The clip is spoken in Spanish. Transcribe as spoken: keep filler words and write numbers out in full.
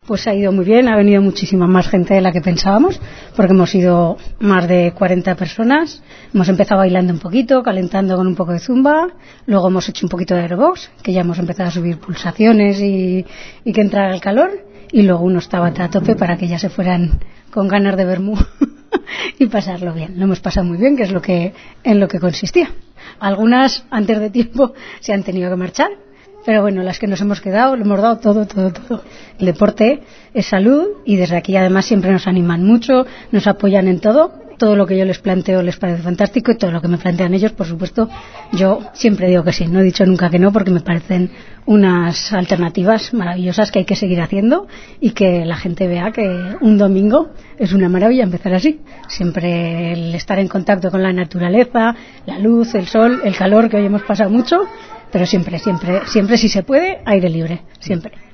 Pues ha ido muy bien, ha venido muchísima más gente de la que pensábamos, porque hemos sido más de cuarenta personas. Hemos empezado bailando un poquito, calentando con un poco de zumba, luego hemos hecho un poquito de aerobox, que ya hemos empezado a subir pulsaciones y, y que entrara el calor, y luego unos tabata a tope para que ya se fueran con ganas de vermú y pasarlo bien. Lo hemos pasado muy bien, que es lo que en lo que consistía. Algunas, antes de tiempo, se han tenido que marchar, pero bueno, las que nos hemos quedado, lo hemos dado todo, todo, todo. El deporte es salud y desde aquí además siempre nos animan mucho, nos apoyan en todo. Todo lo que yo les planteo les parece fantástico y todo lo que me plantean ellos, por supuesto, yo siempre digo que sí. No he dicho nunca que no porque me parecen unas alternativas maravillosas que hay que seguir haciendo y que la gente vea que un domingo es una maravilla empezar así. Siempre el estar en contacto con la naturaleza, la luz, el sol, el calor, que hoy hemos pasado mucho, pero siempre, siempre, siempre si se puede, aire libre, siempre.